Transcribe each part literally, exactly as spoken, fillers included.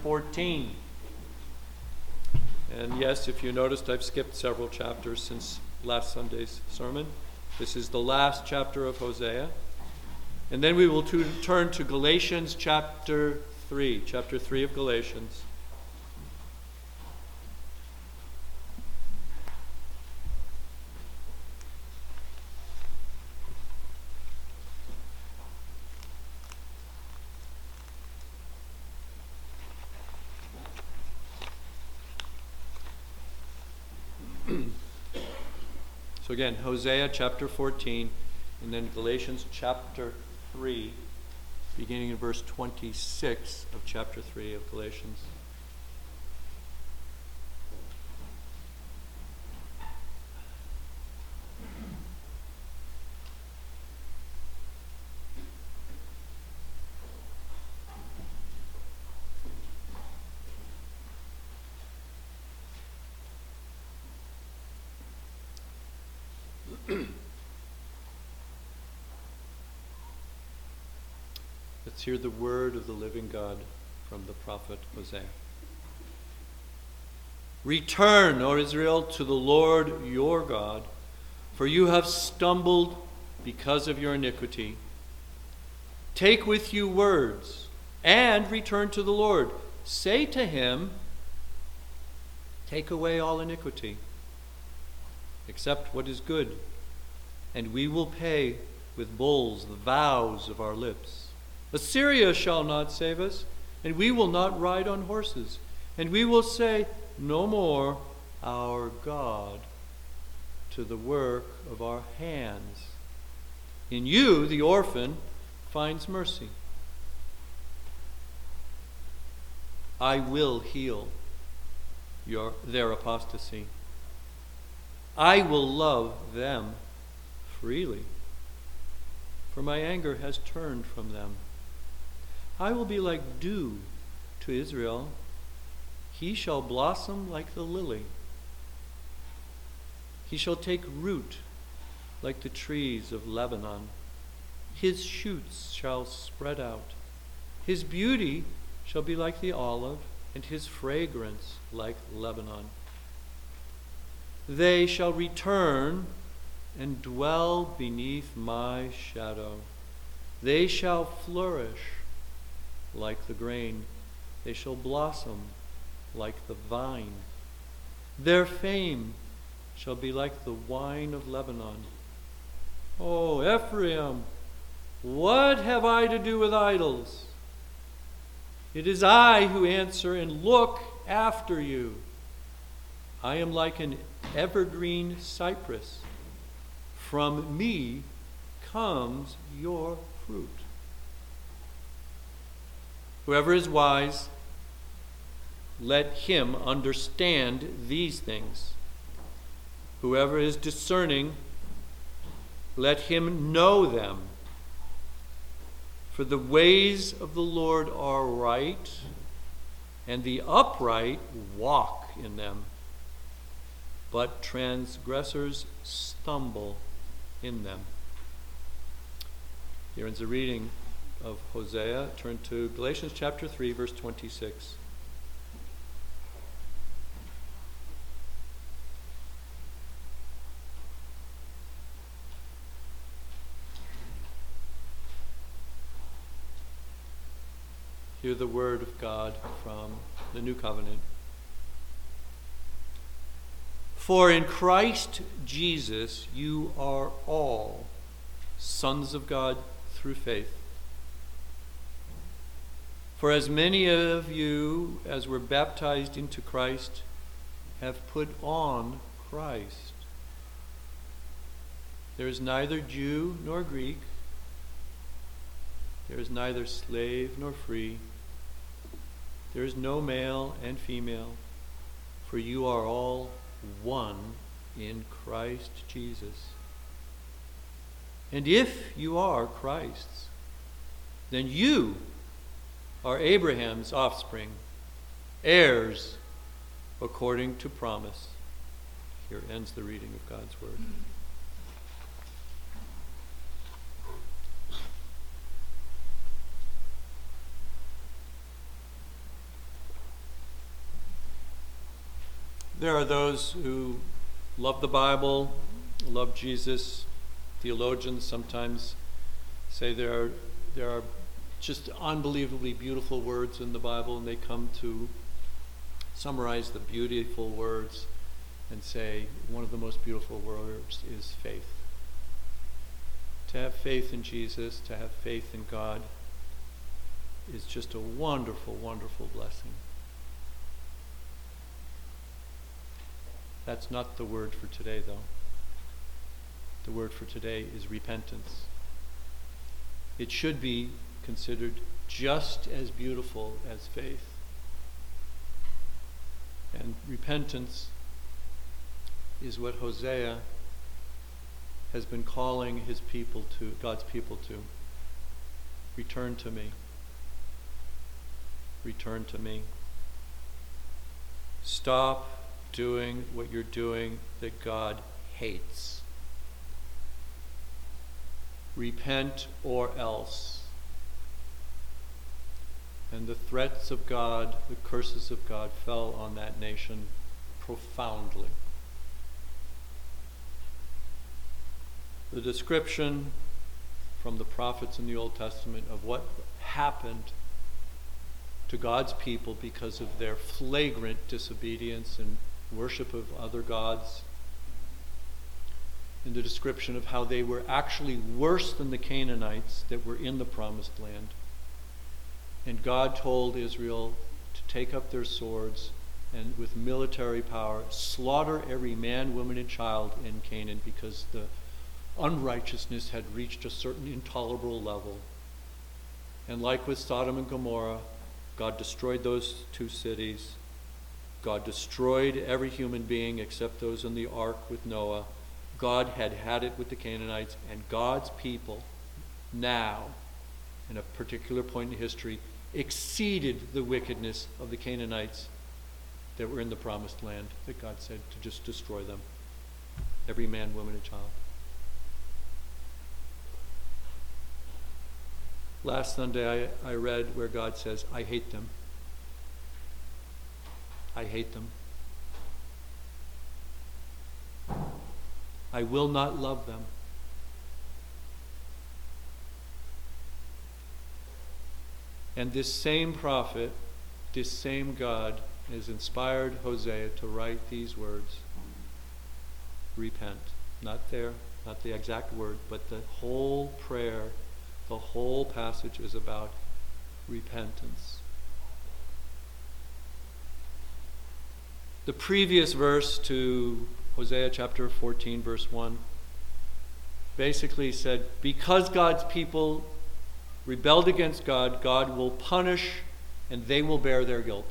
fourteen. And yes, if you noticed, I've skipped several chapters since last Sunday's sermon. This is the last chapter of Hosea. And then we will to turn to Galatians chapter three, chapter three of Galatians. So again, Hosea chapter fourteen, and then Galatians chapter three, beginning in verse twenty-six of chapter three of Galatians. Let's hear the word of the living God from the prophet Hosea. Return, O Israel, to the Lord your God, for you have stumbled because of your iniquity. Take with you words and return to the Lord. Say to him, take away all iniquity, accept what is good, and we will pay with bulls the vows of our lips. Assyria shall not save us, and we will not ride on horses. And we will say, no more, our God, to the work of our hands. In you, the orphan finds mercy. I will heal your, their apostasy. I will love them freely, for my anger has turned from them. I will be like dew to Israel. He shall blossom like the lily. He shall take root like the trees of Lebanon. His shoots shall spread out. His beauty shall be like the olive, and his fragrance like Lebanon. They shall return and dwell beneath my shadow. They shall flourish like the grain. They shall blossom like the vine. Their fame shall be like the wine of Lebanon. Oh, Ephraim, what have I to do with idols? It is I who answer and look after you. I am like an evergreen cypress. From me comes your fruit. Whoever is wise, let him understand these things. Whoever is discerning, let him know them. For the ways of the Lord are right, and the upright walk in them. But transgressors stumble in them. Here ends the reading of Hosea. Turn to Galatians chapter three, verse twenty-six. Hear the word of God from the New Covenant. For in Christ Jesus you are all sons of God through faith. For as many of you as were baptized into Christ have put on Christ. There is neither Jew nor Greek. There is neither slave nor free. There is no male and female, for you are all one in Christ Jesus. And if you are Christ's, then you are Abraham's offspring, heirs according to promise. Here ends the reading of God's word. There are those who love the Bible, love Jesus. Theologians sometimes say there are, there are just unbelievably beautiful words in the Bible, and they come to summarize the beautiful words and say one of the most beautiful words is faith. To have faith in Jesus, to have faith in God, is just a wonderful, wonderful blessing. That's not the word for today, though. The word for today is repentance. It should be considered just as beautiful as faith. And repentance is what Hosea has been calling his people to, God's people to. Return to me. Return to me. Stop doing what you're doing that God hates. Repent or else. And the threats of God, the curses of God fell on that nation profoundly. The description from the prophets in the Old Testament of what happened to God's people because of their flagrant disobedience and worship of other gods, in the description of how they were actually worse than the Canaanites that were in the promised land. And God told Israel to take up their swords and with military power slaughter every man, woman, and child in Canaan because the unrighteousness had reached a certain intolerable level. And like with Sodom and Gomorrah, God destroyed those two cities. God destroyed every human being except those in the ark with Noah. God had had it with the Canaanites, and God's people now, in a particular point in history, exceeded the wickedness of the Canaanites that were in the promised land, that God said to just destroy them, every man, woman, and child. Last Sunday I, I read where God says, I hate them. I hate them. I will not love them. And this same prophet, this same God, has inspired Hosea to write these words. Repent. Not there, not the exact word, but the whole prayer, the whole passage is about repentance. The previous verse to Hosea chapter fourteen, verse one, basically said, because God's people rebelled against God, God will punish and they will bear their guilt.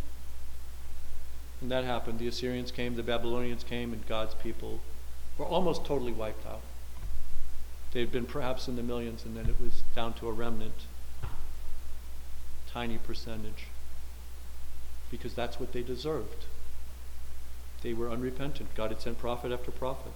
And that happened. The Assyrians came, the Babylonians came, and God's people were almost totally wiped out. They had been perhaps in the millions, and then it was down to a remnant, tiny percentage, because that's what they deserved. They were unrepentant. God had sent prophet after prophet.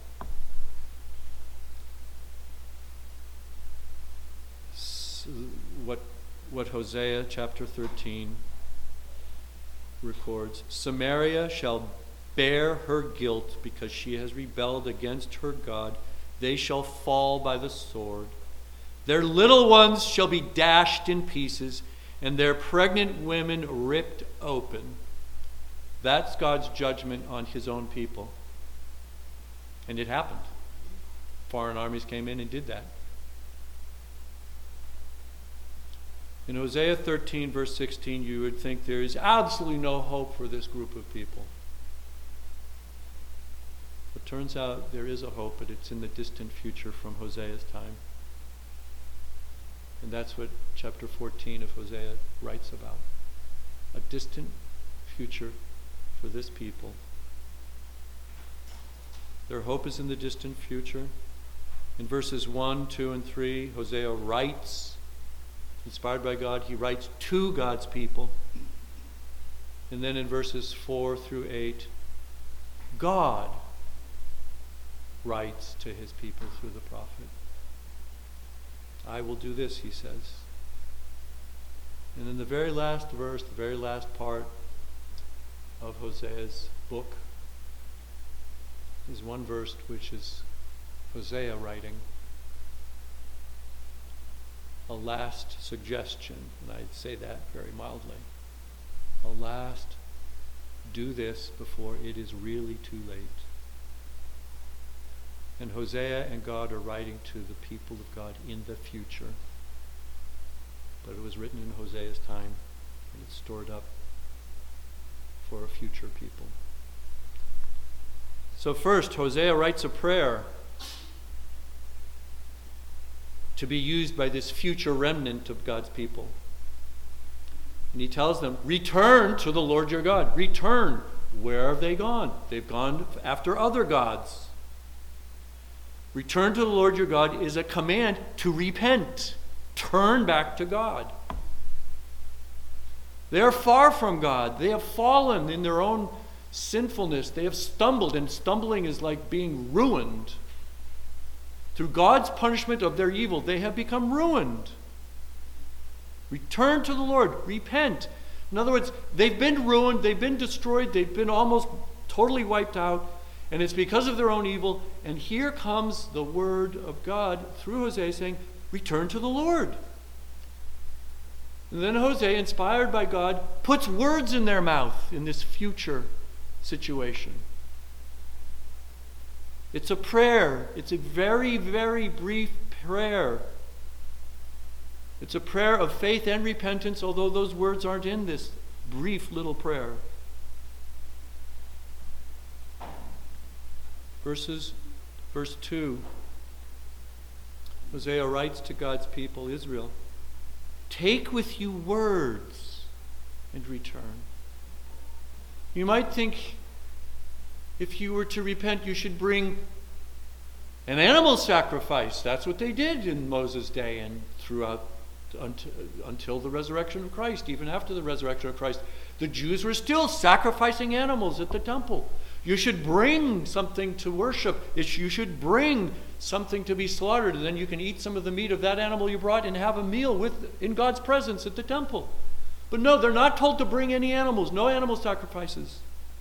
So what, what Hosea chapter thirteen records, Samaria shall bear her guilt because she has rebelled against her God. They shall fall by the sword. Their little ones shall be dashed in pieces, and their pregnant women ripped open. That's God's judgment on his own people. And it happened. Foreign armies came in and did that. In Hosea thirteen, verse sixteen, you would think there is absolutely no hope for this group of people. But turns out there is a hope, but it's in the distant future from Hosea's time. And that's what chapter fourteen of Hosea writes about. A distant future for this people. Their hope is in the distant future. In verses one, two, and three, Hosea writes, inspired by God, he writes to God's people. And then in verses four through eight, God writes to his people through the prophet. I will do this, he says. And in the very last verse, the very last part of Hosea's book, is one verse which is Hosea writing a last suggestion, and I'd say that very mildly. A last, do this before it is really too late. And Hosea and God are writing to the people of God in the future. But it was written in Hosea's time, and it's stored up for a future people. So first, Hosea writes a prayer to be used by this future remnant of God's people. And he tells them, return to the Lord your God. Return. Where have they gone? They've gone after other gods. Return to the Lord your God is a command to repent. Turn back to God. They are far from God. They have fallen in their own sinfulness. They have stumbled, and stumbling is like being ruined. Through God's punishment of their evil, they have become ruined. Return to the Lord. Repent. In other words, they've been ruined, they've been destroyed, they've been almost totally wiped out, and it's because of their own evil. And here comes the word of God through Hosea saying, return to the Lord. And then Hosea, inspired by God, puts words in their mouth in this future situation. It's a prayer. It's a very, very brief prayer. It's a prayer of faith and repentance, although those words aren't in this brief little prayer. Verses, verse two. Hosea writes to God's people, Israel, take with you words and return. You might think if you were to repent, you should bring an animal sacrifice. That's what they did in Moses' day and throughout until, until the resurrection of Christ. Even after the resurrection of Christ, the Jews were still sacrificing animals at the temple. You should bring something to worship. You should bring something to be slaughtered, and then you can eat some of the meat of that animal you brought and have a meal with in God's presence at the temple. But no, they're not told to bring any animals. No animal sacrifices.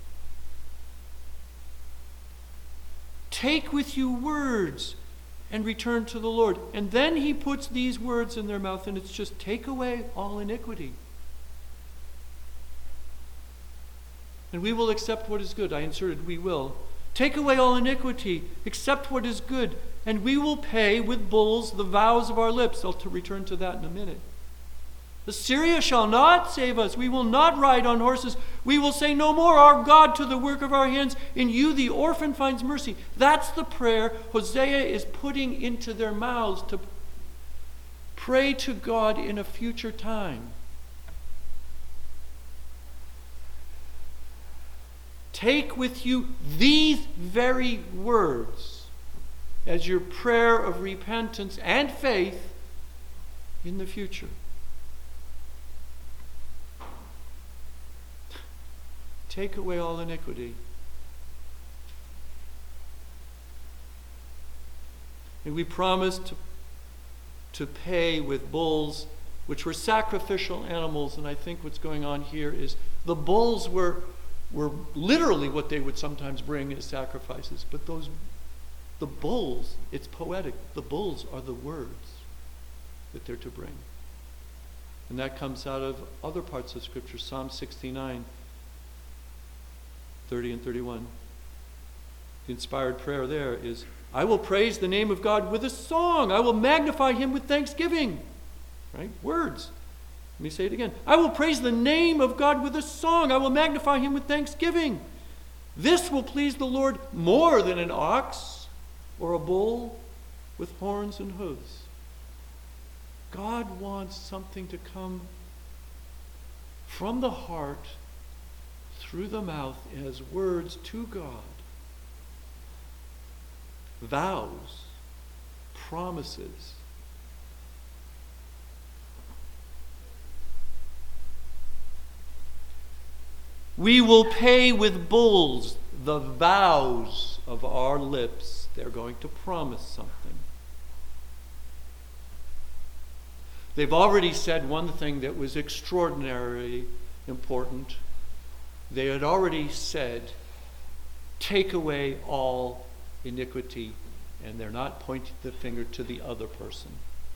Take with you words and return to the Lord. And then he puts these words in their mouth, and it's just take away all iniquity. And we will accept what is good. I inserted we will. Take away all iniquity, accept what is good, and we will pay with bulls the vows of our lips. I'll to return to that in a minute. Assyria shall not save us. We will not ride on horses. We will say no more, our God, to the work of our hands. In you the orphan finds mercy. That's the prayer Hosea is putting into their mouths to pray to God in a future time. Take with you these very words as your prayer of repentance and faith in the future. Take away all iniquity. And we promise to, to pay with bulls, which were sacrificial animals. And I think what's going on here is the bulls were, were literally what they would sometimes bring as sacrifices. But those, the bulls, it's poetic. The bulls are the words that they're to bring. And that comes out of other parts of Scripture. Psalm sixty-nine. thirty and thirty-one. The inspired prayer there is, I will praise the name of God with a song. I will magnify him with thanksgiving. Right? Words. Let me say it again. I will praise the name of God with a song. I will magnify him with thanksgiving. This will please the Lord more than an ox or a bull with horns and hooves. God wants something to come from the heart through the mouth as words to God. Vows, promises. We will pay with bulls the vows of our lips. They're going to promise something. They've already said one thing that was extraordinarily important. They had already said take away all iniquity. And they're not pointing the finger to the other person.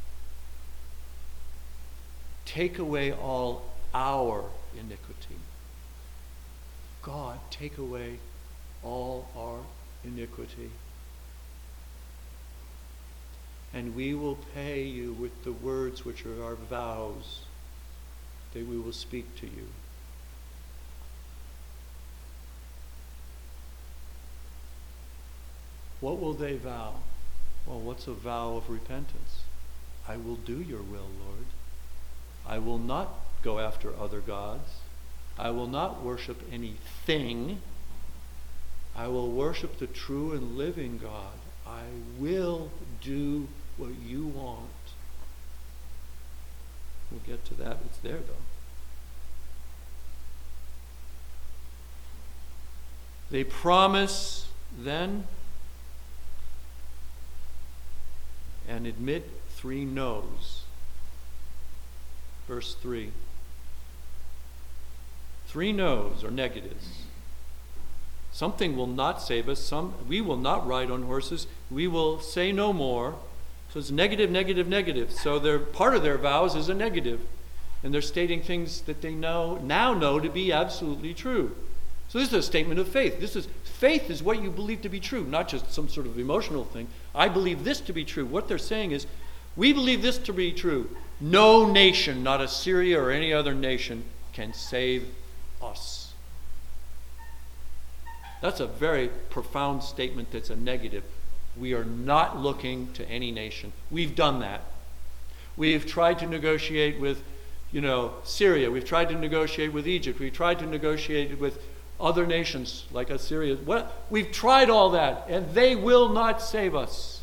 Take away all our iniquity. God, take away all our iniquity. And we will pay you with the words which are our vows that we will speak to you. What will they vow? Well, what's a vow of repentance? I will do your will, Lord. I will not go after other gods. I will not worship anything. I will worship the true and living God. I will do what you want. We'll get to that. It's there, though. They promise then and admit three no's. Verse three. Three no's or negatives. Something will not save us. Some we will not ride on horses. We will say no more. So it's negative, negative, negative. So their part of their vows is a negative. And they're stating things that they know now know to be absolutely true. So this is a statement of faith. This is faith is what you believe to be true, not just some sort of emotional thing. I believe this to be true. What they're saying is, we believe this to be true. No nation, not Assyria or any other nation, can save us. That's a very profound statement that's a negative. We are not looking to any nation. We've done that. We've tried to negotiate with, you know, Syria. We've tried to negotiate with Egypt. We've tried to negotiate with other nations like Assyria. What? We've tried all that, and they will not save us.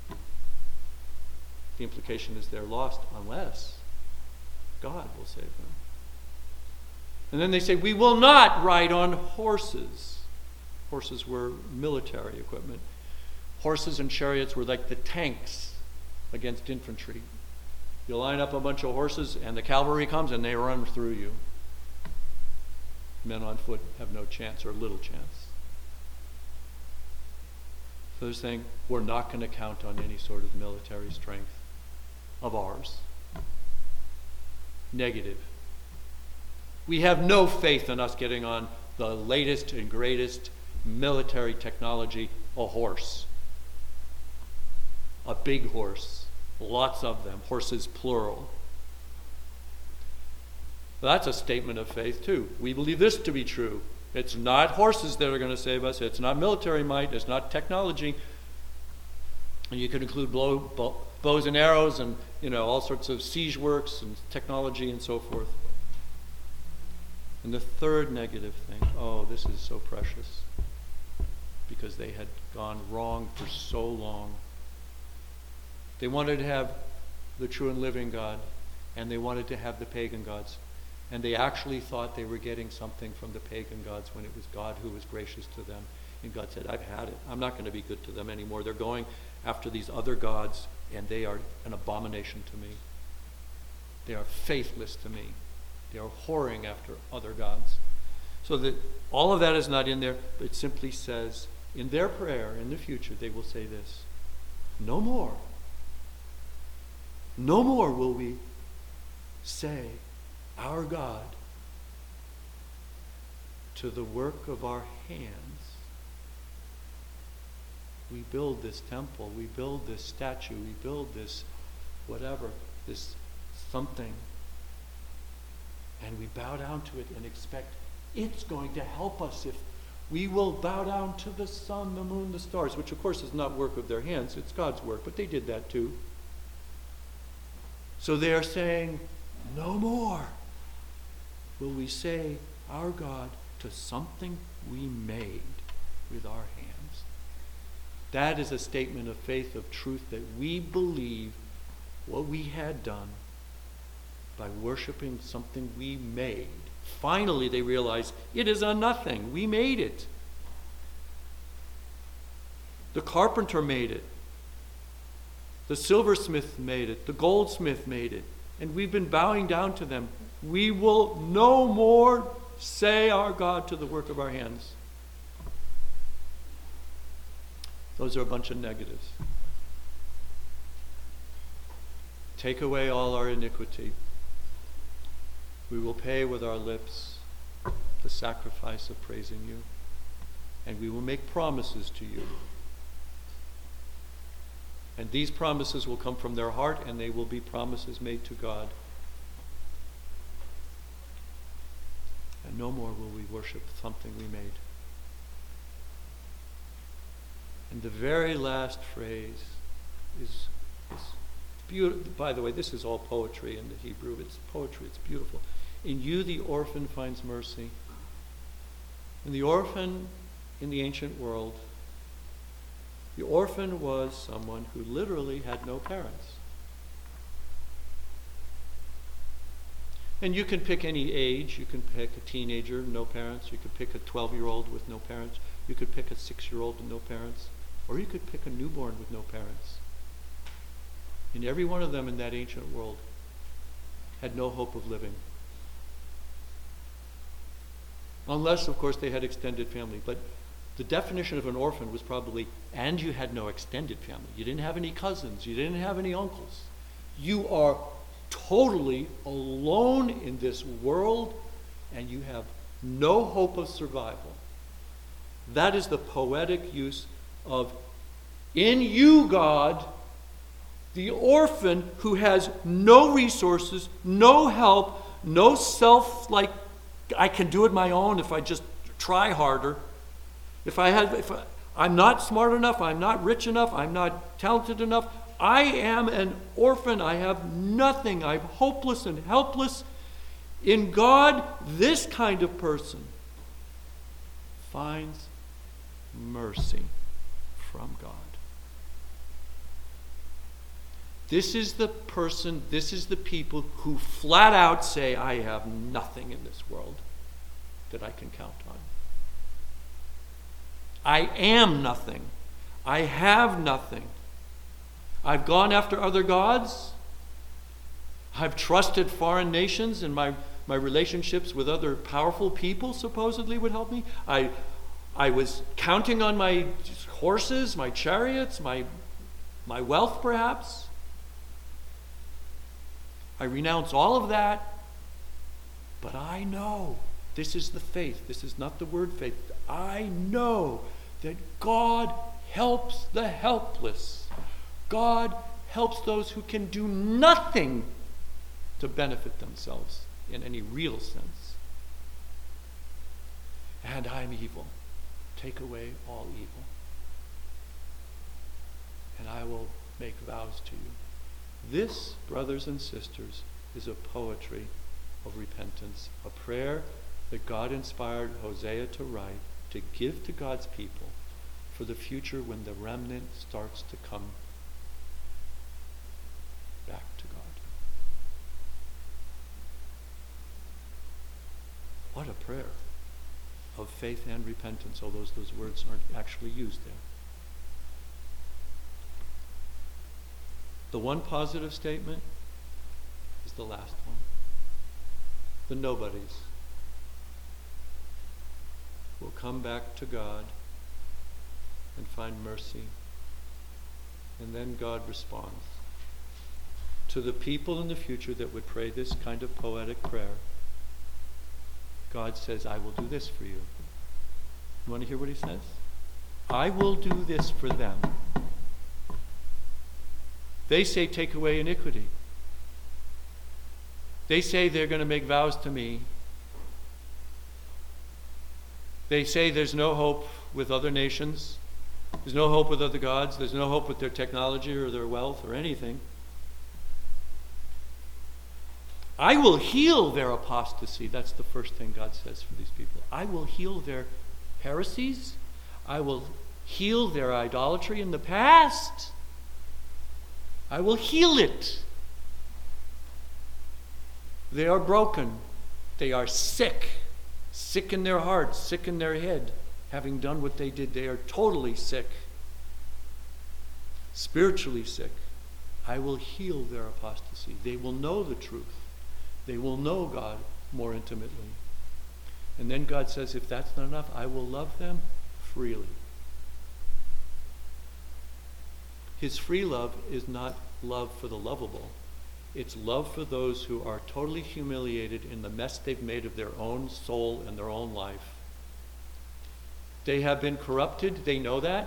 The implication is they're lost unless God will save them. And then they say, we will not ride on horses. Horses were military equipment. Horses and chariots were like the tanks against infantry. You line up a bunch of horses, and the cavalry comes, and they run through you. Men on foot have no chance or little chance. So they're saying, we're not going to count on any sort of military strength of ours. Negative. We have no faith in us getting on the latest and greatest military technology, a horse. A big horse. Lots of them. Horses, plural. That's a statement of faith, too. We believe this to be true. It's not horses that are going to save us. It's not military might. It's not technology. And you could include blow, bow, bows and arrows and, you know, all sorts of siege works and technology and so forth. And the third negative thing, oh, this is so precious, because they had gone wrong for so long. They wanted to have the true and living God, and they wanted to have the pagan gods. And they actually thought they were getting something from the pagan gods when it was God who was gracious to them. And God said, I've had it. I'm not going to be good to them anymore. They're going after these other gods, and they are an abomination to me. They are faithless to me. They are whoring after other gods. So that all of that is not in there, but it simply says, in their prayer in the future, they will say this: no more. No more will we say, our God, to the work of our hands. We build this temple, we build this statue, we build this whatever, this something, and we bow down to it and expect it's going to help us if we will bow down to the sun, the moon, the stars, which of course is not work of their hands, it's God's work, but they did that too. So they are saying, no more will we say our God to something we made with our hands. That is a statement of faith, of truth, that we believe what we had done by worshiping something we made. Finally, they realize it is a nothing. We made it. The carpenter made it. The silversmith made it. The goldsmith made it. And we've been bowing down to them. We will no more say our God to the work of our hands. Those are a bunch of negatives. Take away all our iniquity. We will pay with our lips the sacrifice of praising you, and we will make promises to you. And these promises will come from their heart, and they will be promises made to God. And no more will we worship something we made. And the very last phrase is, is beautiful. By the way, this is all poetry in the Hebrew. It's poetry. It's beautiful. In you the orphan finds mercy. And the orphan in the ancient world, the orphan was someone who literally had no parents. And you can pick any age. You can pick a teenager, no parents. You could pick a twelve-year-old with no parents. You could pick a six-year-old with no parents. Or you could pick a newborn with no parents. And every one of them in that ancient world had no hope of living. Unless, of course, they had extended family. But the definition of an orphan was probably, and you had no extended family. You didn't have any cousins. You didn't have any uncles. You are totally alone in this world, and you have no hope of survival. That is the poetic use of, in you, God, the orphan who has no resources, no help, no self, like, I can do it my own if I just try harder. If I had, if I, I'm not smart enough, I'm not rich enough, I'm not talented enough, I am an orphan, I have nothing, I'm hopeless and helpless. In God, this kind of person finds mercy from God. This is the person, this is the people who flat out say, I have nothing in this world that I can count on. I am nothing. I have nothing. I've gone after other gods. I've trusted foreign nations, and my, my relationships with other powerful people supposedly would help me. I, I was counting on my horses, my chariots, my, my wealth perhaps. I renounce all of that, but I know, this is the faith, this is not the word faith. I know that God helps the helpless. God helps those who can do nothing to benefit themselves in any real sense. And I'm evil. Take away all evil. And I will make vows to you. This, brothers and sisters, is a poetry of repentance, a prayer that God inspired Hosea to write, to give to God's people for the future when the remnant starts to come back to God. What a prayer of faith and repentance, although those words aren't actually used there. The one positive statement is the last one. The nobodies will come back to God and find mercy. And then God responds. To the people in the future that would pray this kind of poetic prayer, God says, I will do this for you. You want to hear what he says? I will do this for them. They say, take away iniquity. They say they're going to make vows to me. They say there's no hope with other nations. There's no hope with other gods. There's no hope with their technology or their wealth or anything. I will heal their apostasy. That's the first thing God says for these people. I will heal their heresies. I will heal their idolatry in the past. I will heal it. They are broken. They are sick. Sick in their hearts, sick in their head. Having done what they did, they are totally sick. Spiritually sick. I will heal their apostasy. They will know the truth. They will know God more intimately. And then God says, if that's not enough, I will love them freely. His free love is not love for the lovable. It's love for those who are totally humiliated in the mess they've made of their own soul and their own life. They have been corrupted. They know that.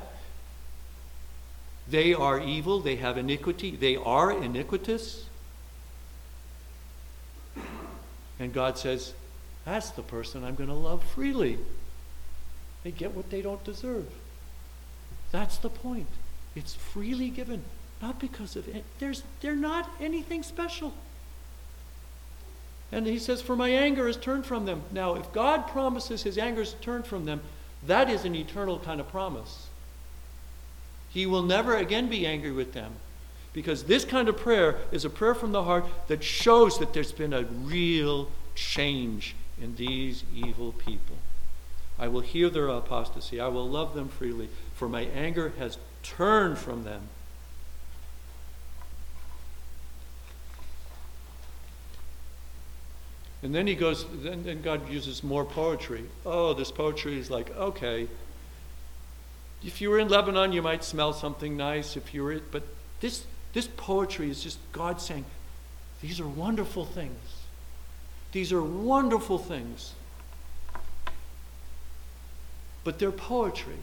They are evil. They have iniquity. They are iniquitous. And God says, that's the person I'm going to love freely. They get what they don't deserve. That's the point. It's freely given, not because of it. There's, they're not anything special. And he says, for my anger is turned from them. Now, if God promises his anger is turned from them, that is an eternal kind of promise. He will never again be angry with them. Because this kind of prayer is a prayer from the heart that shows that there's been a real change in these evil people. I will heal their apostasy. I will love them freely, for my anger has turned from them. And then he goes, then, then God uses more poetry. Oh, this poetry is like, okay, if you were in Lebanon, you might smell something nice. If you were, but this this poetry is just God saying, these are wonderful things. These are wonderful things. But they're poetry.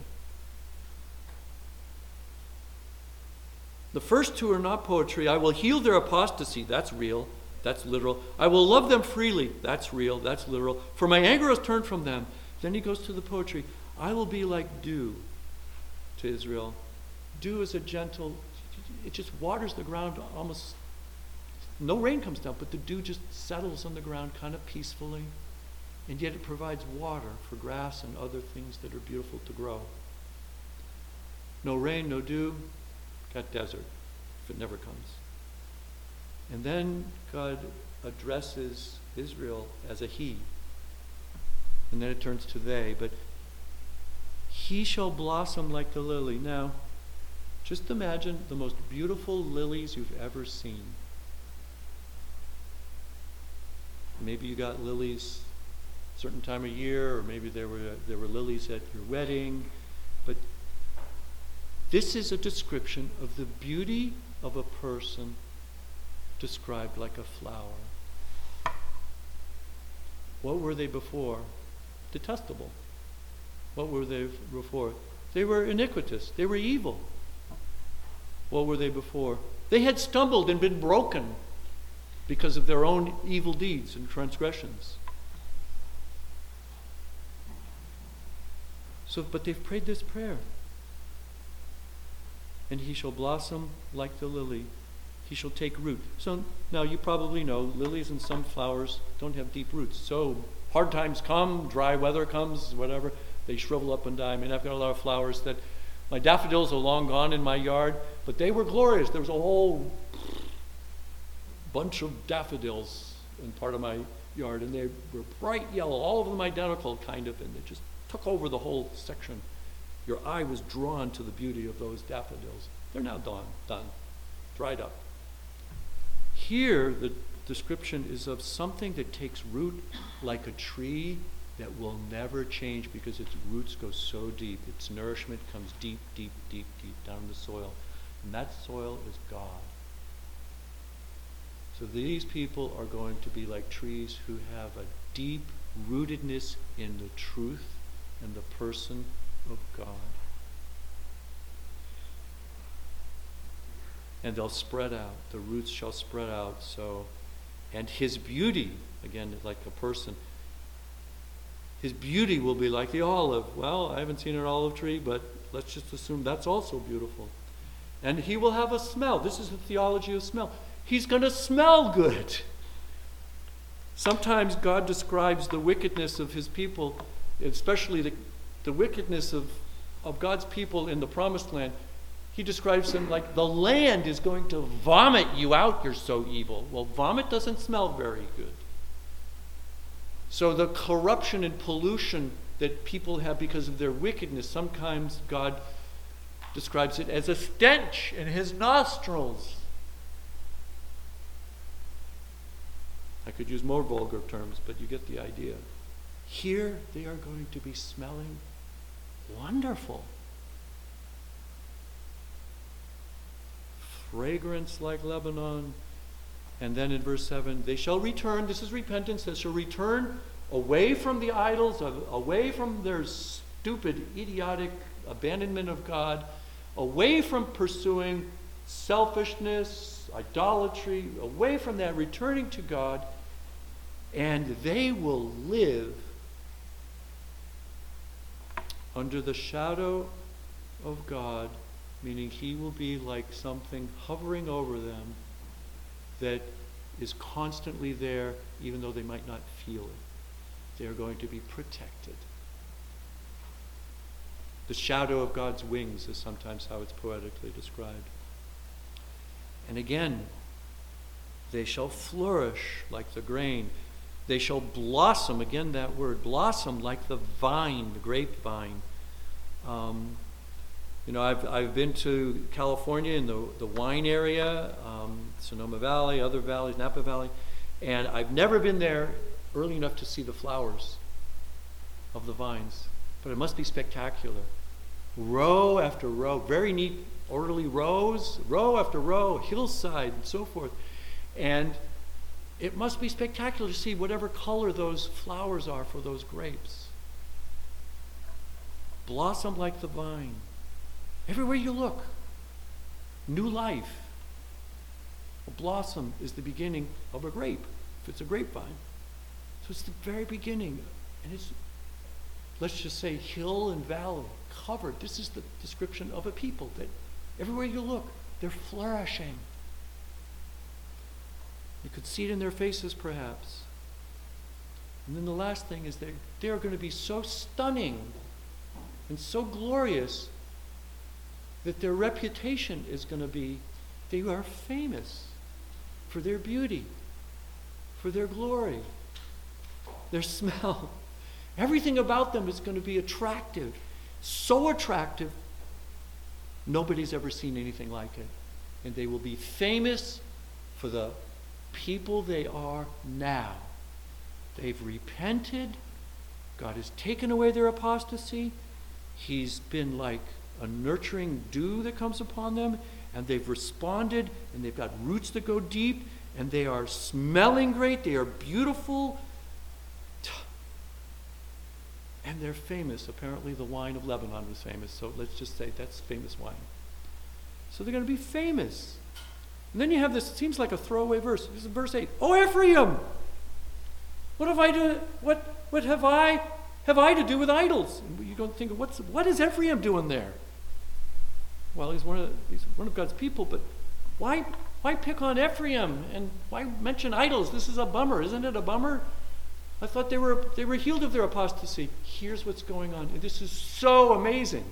The first two are not poetry. I will heal their apostasy. That's real. That's literal. I will love them freely. That's real. That's literal. For my anger has turned from them. Then he goes to the poetry. I will be like dew to Israel. Dew is a gentle, it just waters the ground almost, no rain comes down, but the dew just settles on the ground kind of peacefully. And yet it provides water for grass and other things that are beautiful to grow. No rain, no dew, got desert, if it never comes. And then God addresses Israel as a he. And then it turns to they. But he shall blossom like the lily. Now, just imagine the most beautiful lilies you've ever seen. Maybe you got lilies a certain time of year, or maybe there were there were lilies at your wedding. But this is a description of the beauty of a person described like a flower. What were they before? Detestable. What were they before? They were iniquitous. They were evil. What were they before? They had stumbled and been broken because of their own evil deeds and transgressions. So, but they've prayed this prayer. And he shall blossom like the lily. He shall take root. So now you probably know lilies and some flowers don't have deep roots. So hard times come, dry weather comes, whatever, they shrivel up and die. I mean, I've got a lot of flowers that, my daffodils are long gone in my yard, but they were glorious. There was a whole bunch of daffodils in part of my yard, and they were bright yellow, all of them identical, kind of, and they just took over the whole section. Your eye was drawn to the beauty of those daffodils. They're now done, done, dried up. Here, the description is of something that takes root like a tree that will never change because its roots go so deep. Its nourishment comes deep, deep, deep, deep down in the soil. And that soil is God. So these people are going to be like trees who have a deep rootedness in the truth and the person of God. And they'll spread out. The roots shall spread out. So, and his beauty, again, like a person, his beauty will be like the olive. Well, I haven't seen an olive tree, but let's just assume that's also beautiful. And he will have a smell. This is the theology of smell. He's going to smell good. Sometimes God describes the wickedness of his people, especially the, the wickedness of, of God's people in the promised land. He describes them like the land is going to vomit you out, you're so evil. Well, vomit doesn't smell very good. So the corruption and pollution that people have because of their wickedness, sometimes God describes it as a stench in his nostrils. I could use more vulgar terms, but you get the idea. Here they are going to be smelling wonderful. fragrance like Lebanon. And then in verse seven, they shall return, this is repentance, they shall return away from the idols, away from their stupid, idiotic abandonment of God, away from pursuing selfishness, idolatry, away from that, returning to God, and they will live under the shadow of God, meaning he will be like something hovering over them that is constantly there, even though they might not feel it. They are going to be protected. The shadow of God's wings is sometimes how it's poetically described. And again, they shall flourish like the grain. They shall blossom, again that word, blossom like the vine, the grapevine. Um, you know, I've I've been to California in the, the wine area, um, Sonoma Valley, other valleys, Napa Valley, and I've never been there early enough to see the flowers of the vines. But it must be spectacular. Row after row, very neat, orderly rows, row after row, hillside, and so forth. And it must be spectacular to see whatever color those flowers are for those grapes. Blossom like the vine. Everywhere you look, new life. A blossom is the beginning of a grape, if it's a grapevine. So it's the very beginning. And it's, let's just say, hill and valley, covered. This is the description of a people that everywhere you look, they're flourishing. You could see it in their faces, perhaps. And then the last thing is they they are going to be so stunning and so glorious that their reputation is going to be, they are famous for their beauty, for their glory, their smell. Everything about them is going to be attractive, so attractive, nobody's ever seen anything like it. And they will be famous for the people they are now. They've repented. God has taken away their apostasy. He's been like a nurturing dew that comes upon them, and they've responded, and they've got roots that go deep, and they are smelling great, they are beautiful, and they're famous. Apparently the wine of Lebanon was famous, so let's just say that's famous wine. So they're going to be famous. And then you have this, it seems like a throwaway verse. This is verse eight. Oh, Ephraim! What have I to, what, what have I, have I to do with idols? And you don't think, what's, what is Ephraim doing there? Well, he's one of, he's one of God's people, but why, why pick on Ephraim and why mention idols? This is a bummer. Isn't it a bummer? I thought they were, they were healed of their apostasy. Here's what's going on. This is so amazing.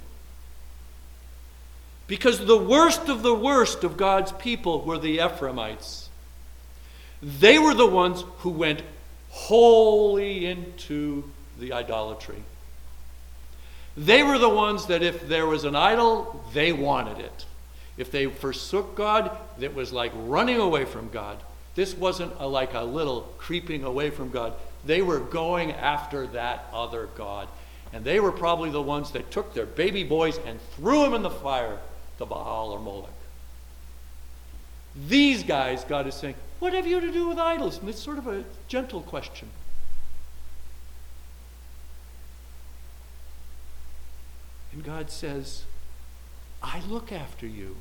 Because the worst of the worst of God's people were the Ephraimites. They were the ones who went wholly into the idolatry. They were the ones that if there was an idol, they wanted it. If they forsook God, it was like running away from God. This wasn't a, like a little creeping away from God. They were going after that other God. And they were probably the ones that took their baby boys and threw them in the fire to Baal or Moloch. These guys, God is saying, what have you to do with idols? And it's sort of a gentle question. And God says, I look after you.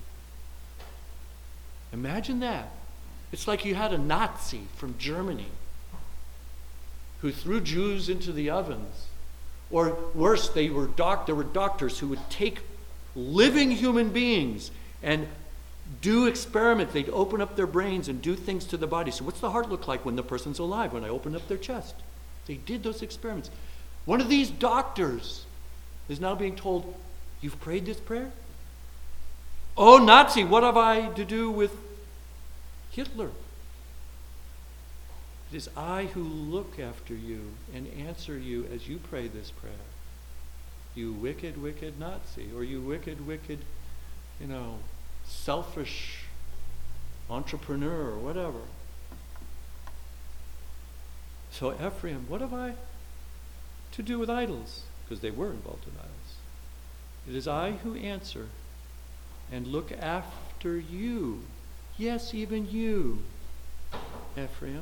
Imagine that. It's like you had a Nazi from Germany who threw Jews into the ovens. Or worse, they were doc- there were doctors who would take living human beings and do experiments. They'd open up their brains and do things to the body. So what's the heart look like when the person's alive, when I open up their chest? They did those experiments. One of these doctors is now being told, you've prayed this prayer? Oh, Nazi, what have I to do with Hitler? It is I who look after you and answer you as you pray this prayer. You wicked, wicked Nazi, or you wicked, wicked, you know, selfish entrepreneur or whatever. So Ephraim, what have I to do with idols? Because they were involved in idols. It is I who answer and look after after you. Yes, even you, Ephraim.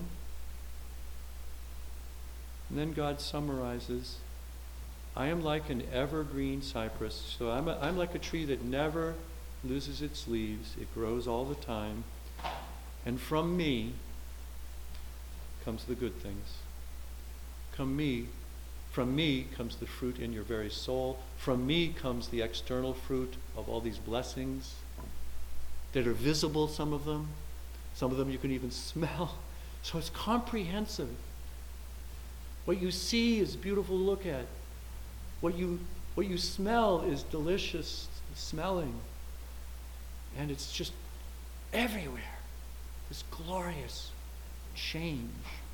And then God summarizes, I am like an evergreen cypress. So I'm, a, I'm like a tree that never loses its leaves. It grows all the time. And from me comes the good things. Come me, from me comes the fruit in your very soul. From me comes the external fruit of all these blessings that are visible, some of them. Some of them you can even smell. So it's comprehensive. What you see is beautiful to look at. What you, what you smell is delicious smelling. And it's just everywhere. This glorious change.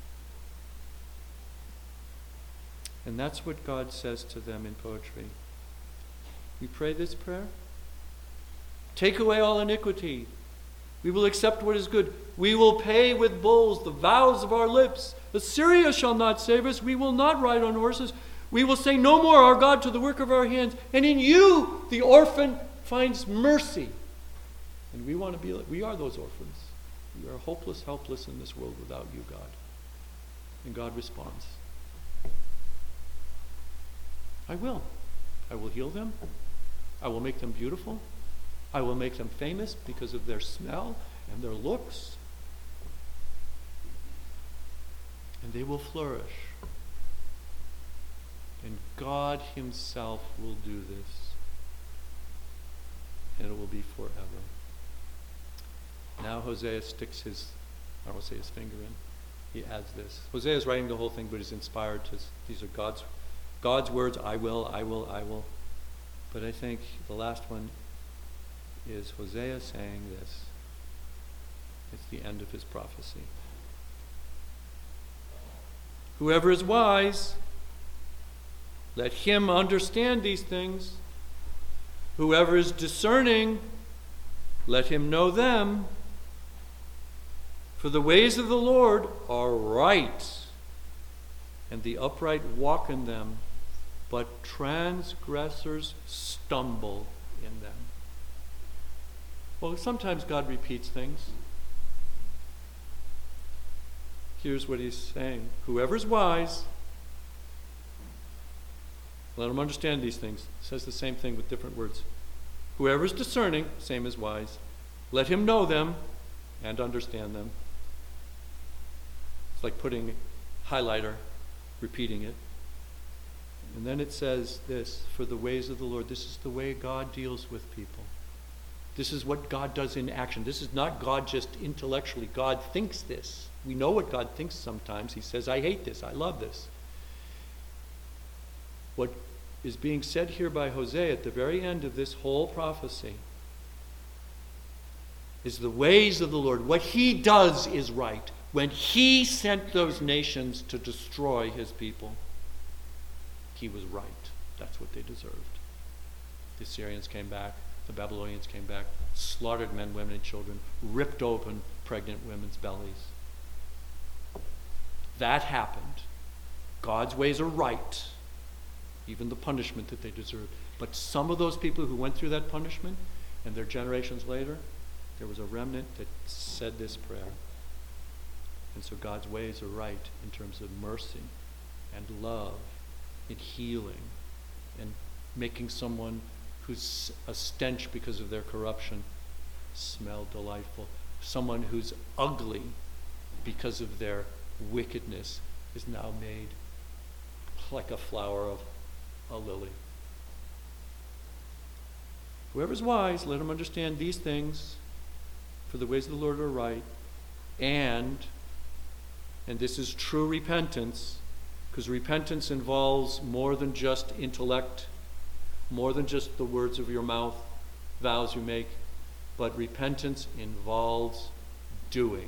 And that's what God says to them in poetry. We pray this prayer. Take away all iniquity. We will accept what is good. We will pay with bulls the vows of our lips. Assyria shall not save us. We will not ride on horses. We will say no more, our God, to the work of our hands. And in you, the orphan finds mercy. And we want to be like, we are those orphans. We are hopeless, helpless in this world without you, God. And God responds. I will. I will heal them. I will make them beautiful. I will make them famous because of their smell and their looks. And they will flourish. And God himself will do this. And it will be forever. Now Hosea sticks his, I won't say his finger in. He adds this. Hosea is writing the whole thing, but he's inspired to, these are God's, God's words, I will, I will, I will. But I think the last one is Hosea saying this. It's the end of his prophecy. Whoever is wise, let him understand these things. Whoever is discerning, let him know them. For the ways of the Lord are right, and the upright walk in them, but transgressors stumble in them. Well, sometimes God repeats things. Here's what he's saying. Whoever's wise, let him understand these things. It says the same thing with different words. Whoever's discerning, same as wise, let him know them and understand them. It's like putting highlighter, repeating it. And then it says this, for the ways of the Lord. This is the way God deals with people. This is what God does in action. This is not God just intellectually. God thinks this. We know what God thinks sometimes. He says, I hate this. I love this. What is being said here by Hosea at the very end of this whole prophecy is the ways of the Lord. What he does is right. When he sent those nations to destroy his people, he was right. That's what they deserved. The Assyrians came back. The Babylonians came back, slaughtered men, women, and children, ripped open pregnant women's bellies. That happened. God's ways are right, even the punishment that they deserved. But some of those people who went through that punishment, and their generations later, there was a remnant that said this prayer. And so God's ways are right in terms of mercy and love and healing and making someone who's a stench because of their corruption smell delightful. Someone who's ugly because of their wickedness is now made like a flower of a lily. Whoever's wise, let him understand these things, for the ways of the Lord are right, and, and this is true repentance, because repentance involves more than just intellect, more than just the words of your mouth, vows you make, but repentance involves doing.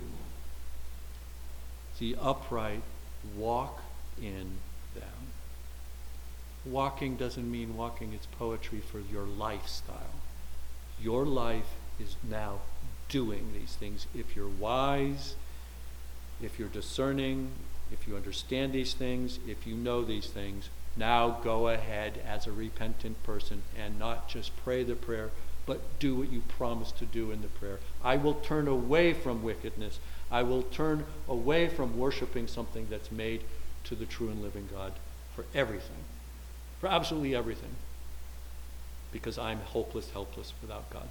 The upright walk in them. Walking doesn't mean walking, it's poetry for your lifestyle. Your life is now doing these things. If you're wise, if you're discerning, if you understand these things, if you know these things, now go ahead as a repentant person and not just pray the prayer, but do what you promised to do in the prayer. I will turn away from wickedness. I will turn away from worshiping something that's made to the true and living God for everything, for absolutely everything, because I'm hopeless, helpless without God.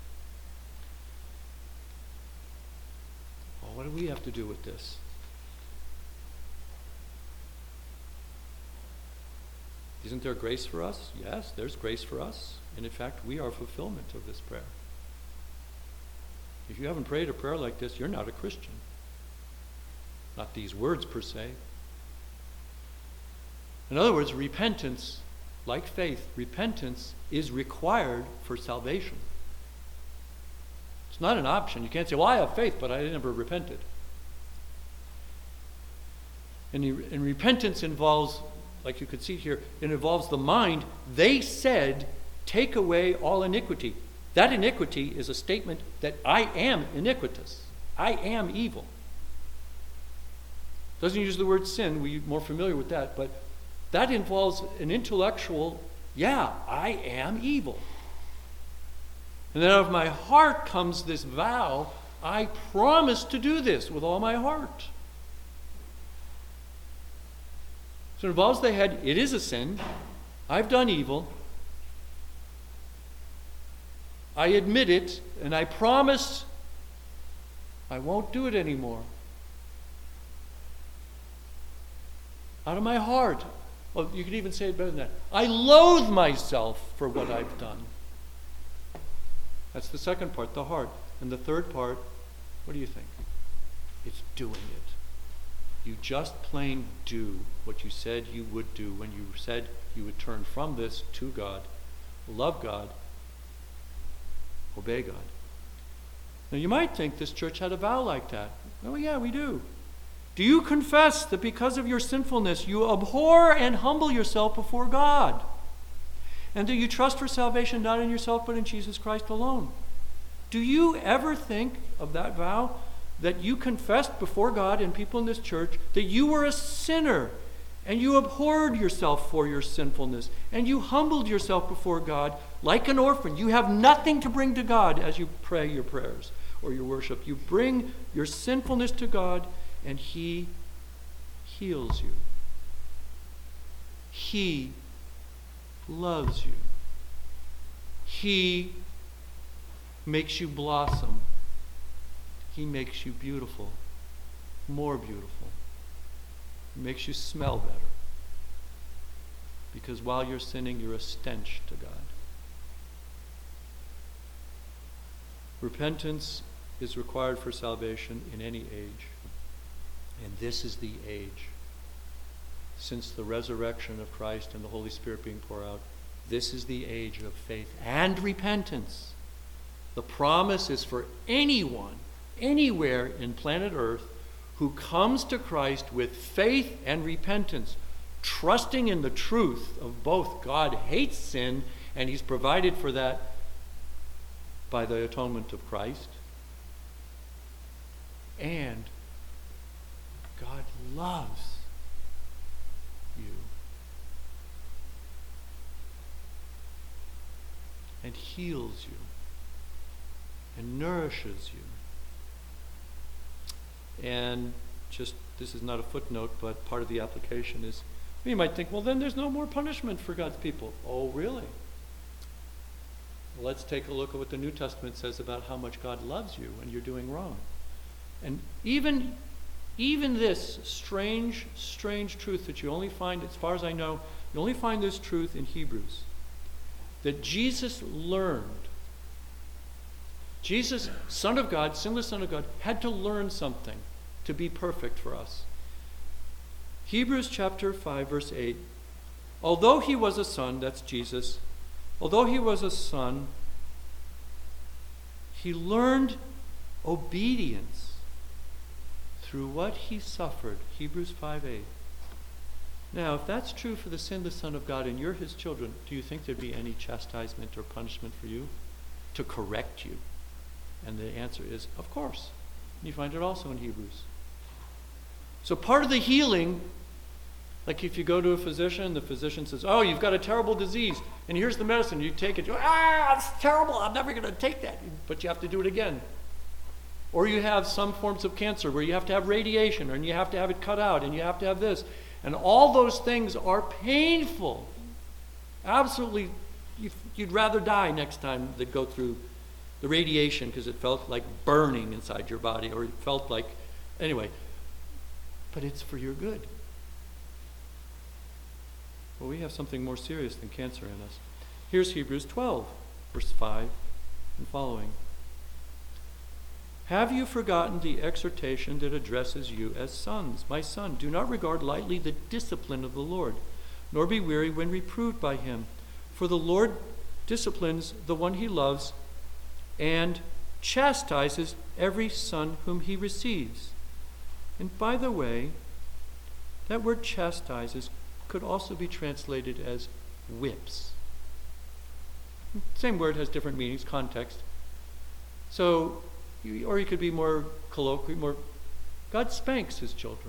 Well, what do we have to do with this? Isn't there grace for us? Yes, there's grace for us. And in fact, we are fulfillment of this prayer. If you haven't prayed a prayer like this, you're not a Christian. Not these words per se. In other words, repentance, like faith, repentance is required for salvation. It's not an option. You can't say, well, I have faith, but I never repented. And, and repentance involves, like you could see here, it involves the mind. They said, take away all iniquity. That iniquity is a statement that I am iniquitous. I am evil. Doesn't use the word sin. We're more familiar with that. But that involves an intellectual, yeah, I am evil. And then out of my heart comes this vow, I promise to do this with all my heart. So it involves the head, it is a sin. I've done evil. I admit it, and I promise I won't do it anymore. Out of my heart. Well, you could even say it better than that. I loathe myself for what I've done. That's the second part, the heart. And the third part, what do you think? It's doing it. You just plain do what you said you would do when you said you would turn from this to God, love God, obey God. Now you might think this church had a vow like that. Oh yeah, we do. Do you confess that because of your sinfulness you abhor and humble yourself before God? And do you trust for salvation not in yourself but in Jesus Christ alone? Do you ever think of that vow that you confessed before God and people in this church that you were a sinner and you abhorred yourself for your sinfulness and you humbled yourself before God like an orphan? You have nothing to bring to God as you pray your prayers or your worship. You bring your sinfulness to God and He heals you. He loves you. He makes you blossom. He makes you beautiful, more beautiful. He makes you smell better. Because while you're sinning, you're a stench to God. Repentance is required for salvation in any age. And this is the age. Since the resurrection of Christ and the Holy Spirit being poured out, this is the age of faith and repentance. The promise is for anyone, anywhere in planet Earth, who comes to Christ with faith and repentance, trusting in the truth of both God hates sin and He's provided for that by the atonement of Christ, and God loves you. And heals you. And nourishes you. And just, this is not a footnote, but part of the application is, well, you might think, well, then there's no more punishment for God's people. Oh, really? Let's take a look at what the New Testament says about how much God loves you when you're doing wrong. And even, even this strange, strange truth that you only find, as far as I know, you only find this truth in Hebrews, that Jesus learned. Jesus, Son of God, sinless Son of God, had to learn something to be perfect for us. Hebrews chapter five, verse eight. Although he was a son, that's Jesus, although he was a son, he learned obedience through what he suffered. Hebrews five eight. Now, if that's true for the sinless Son of God and you're his children, do you think there'd be any chastisement or punishment for you to correct you? And the answer is, of course. You find it also in Hebrews. So part of the healing Like if you go to a physician, the physician says, oh, you've got a terrible disease, and here's the medicine. You take it, you go, ah, it's terrible, I'm never going to take that. But you have to do it again. Or you have some forms of cancer where you have to have radiation, and you have to have it cut out, and you have to have this. And all those things are painful. Absolutely, you'd rather die next time than go through the radiation because it felt like burning inside your body, or it felt like, anyway. But it's for your good. Well, we have something more serious than cancer in us. Here's Hebrews twelve, verse five and following. Have you forgotten the exhortation that addresses you as sons? My son, do not regard lightly the discipline of the Lord, nor be weary when reproved by him. For the Lord disciplines the one he loves and chastises every son whom he receives. And by the way, that word chastises could also be translated as whips. Same word has different meanings, context. So, or you could be more colloquial, more, God spanks his children.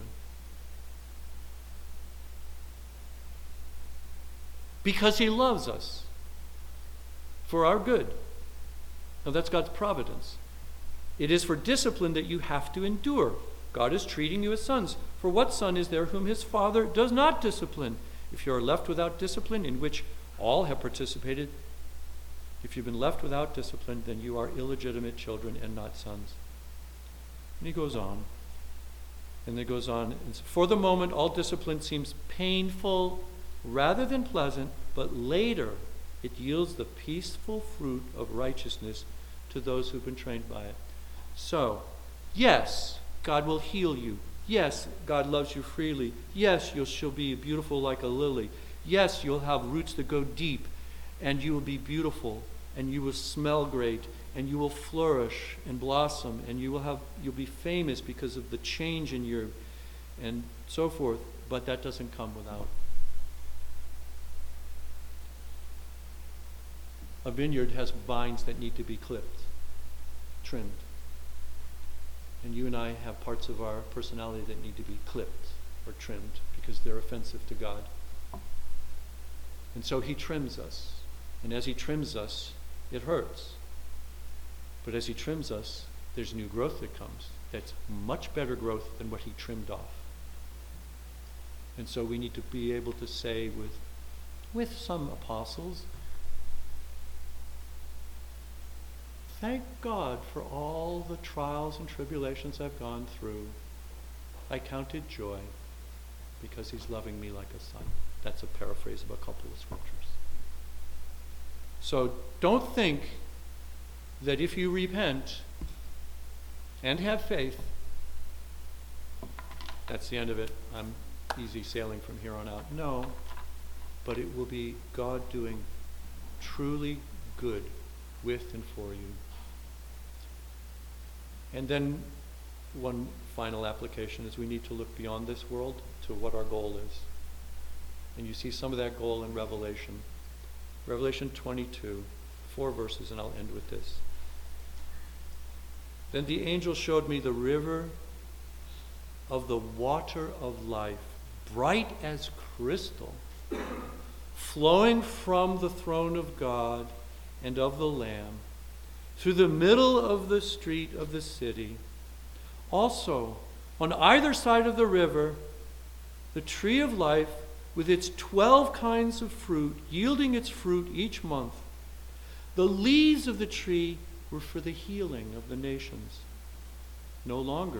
Because he loves us. For our good. Now that's God's providence. It is for discipline that you have to endure. God is treating you as sons. For what son is there whom his father does not discipline? If you are left without discipline, in which all have participated, if you've been left without discipline, then you are illegitimate children and not sons. And he goes on. And it goes on. For the moment, all discipline seems painful rather than pleasant, but later it yields the peaceful fruit of righteousness to those who've been trained by it. So, yes, God will heal you. Yes, God loves you freely. Yes, you shall be beautiful like a lily. Yes, you'll have roots that go deep, and you will be beautiful, and you will smell great, and you will flourish and blossom, and you will have you'll be famous because of the change in you, and so forth. But that doesn't come without. A vineyard has vines that need to be clipped, trimmed. And you and I have parts of our personality that need to be clipped or trimmed because they're offensive to God. And so he trims us. And as he trims us, it hurts. But as he trims us, there's new growth that comes. That's much better growth than what he trimmed off. And so we need to be able to say with, with some apostles, thank God for all the trials and tribulations I've gone through. I counted joy because he's loving me like a son. That's a paraphrase of a couple of scriptures. So don't think that if you repent and have faith, that's the end of it. I'm easy sailing from here on out. No, but it will be God doing truly good with and for you. And then one final application is we need to look beyond this world to what our goal is. And you see some of that goal in Revelation. Revelation twenty-two, four verses, and I'll end with this. Then the angel showed me the river of the water of life, bright as crystal, flowing from the throne of God and of the Lamb, through the middle of the street of the city. Also, on either side of the river, the tree of life with its twelve kinds of fruit, yielding its fruit each month. The leaves of the tree were for the healing of the nations. No longer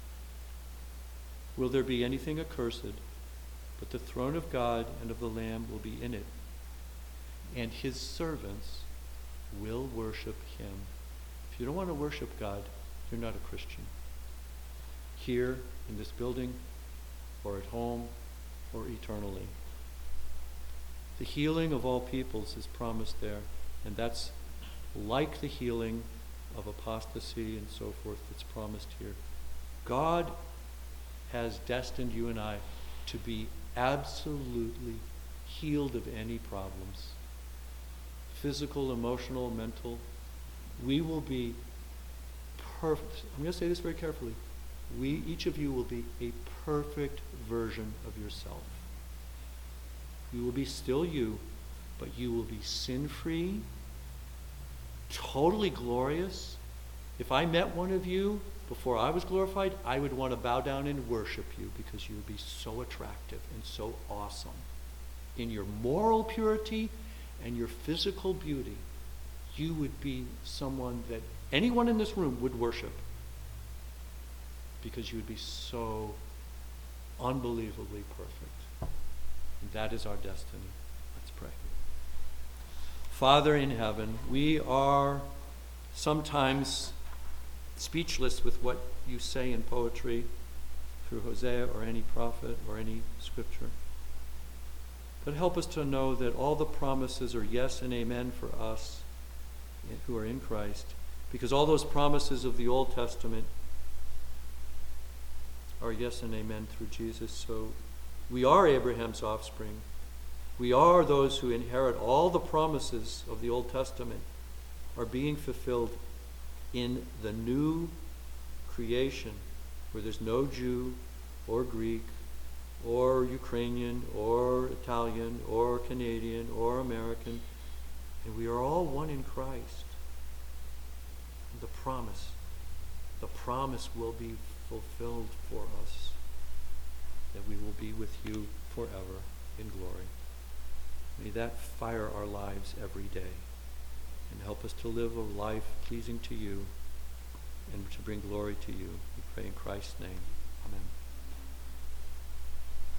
will there be anything accursed, but the throne of God and of the Lamb will be in it, and his servants will worship him. If you don't want to worship God, you're not a Christian. Here, in this building, or at home, or eternally. The healing of all peoples is promised there, and that's like the healing of apostasy and so forth that's promised here. God has destined you and I to be absolutely healed of any problems. Physical, emotional, mental. We will be perfect. I'm going to say this very carefully. We, each of you will be a perfect version of yourself. You will be still you, but you will be sin-free, totally glorious. If I met one of you before I was glorified, I would want to bow down and worship you because you would be so attractive and so awesome in your moral purity and your physical beauty. You would be someone that anyone in this room would worship because you would be so unbelievably perfect. And that is our destiny. Let's pray. Father in heaven, we are sometimes speechless with what you say in poetry through Hosea or any prophet or any scripture. But help us to know that all the promises are yes and amen for us who are in Christ, because all those promises of the Old Testament are yes and amen through Jesus. So we are Abraham's offspring. We are those who inherit all the promises of the Old Testament are being fulfilled in the new creation, where there's no Jew or Greek or Ukrainian or Italian or Canadian or American, and we are all one in Christ. And the promise, the promise will be fulfilled for us, that we will be with you forever in glory. May that fire our lives every day and help us to live a life pleasing to you and to bring glory to you. We pray in Christ's name. Amen.